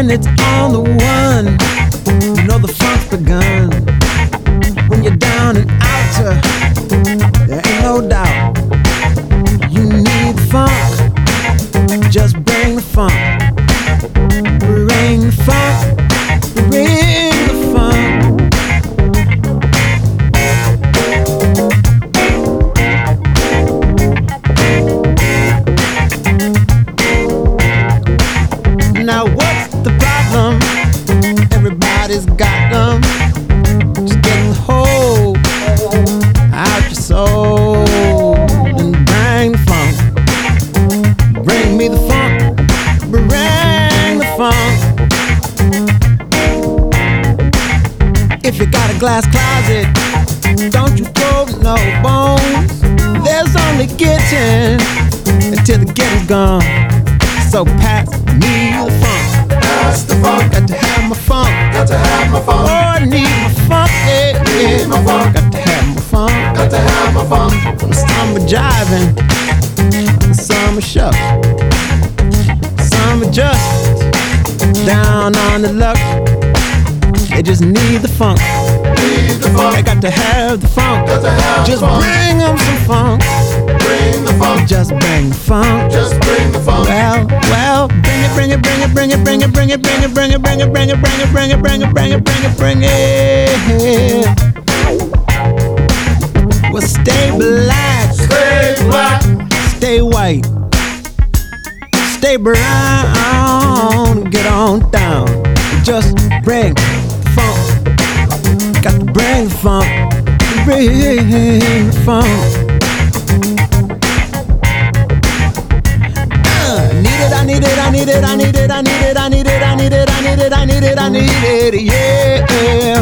when it's on the one, you know the funk's begun. When you're down and out, there ain't no doubt. You need the funk, just bring the funk. Bring the funk, bring the funk. Now what's the problem? Everybody's got them. Just get the whole out your soul and bring the funk. Bring me the funk. Bring the funk. If you got a glass closet, don't you throw no bones. There's only getting until the getting's gone. So pass me the funk. Pass the funk. Got to have my funk. Got to have my funk. Oh, I need my funk. Yeah, yeah. Need my funk. Got to have my funk. Got to have my funk. Some are jiving, some are shucks, some are just down on the luck. They just need the funk. Need the funk. They got to have the funk. Got to have just the funk. bring them some funk. Bring the funk. Just bring the funk. Just bring the funk. Well, bring it, bring it, bring it, bring it, bring it, bring it, bring it, bring it, bring it, bring it, bring it, bring it, bring it, bring it, bring it, bring it. Well, stay black. Stay black. Stay white. Stay brown. Get on down. Just bring the funk. Got to bring the funk. Bring the funk. I need it, I need it, I need it, I need it, I need it, I need it, I need it, I need it, I need it, yeah.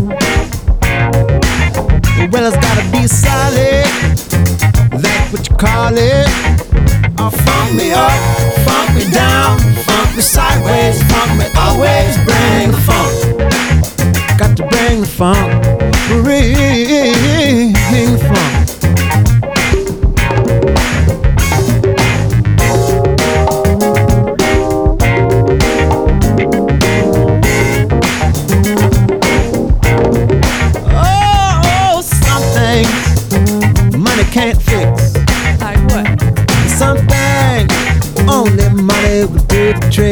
Well, it's gotta be solid. That's what you call it. Funk me up, funk me down, funk me sideways, funk me always. Bring the funk. Got to bring the funk. Bring the funk. Can't fix. Like what? Something only money would do the trick.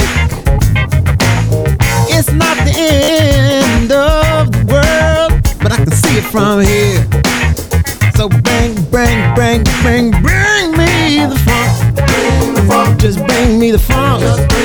It's not the end of the world, but I can see it from here. So bring me the funk. Bring the funk. Just bring me the funk. Just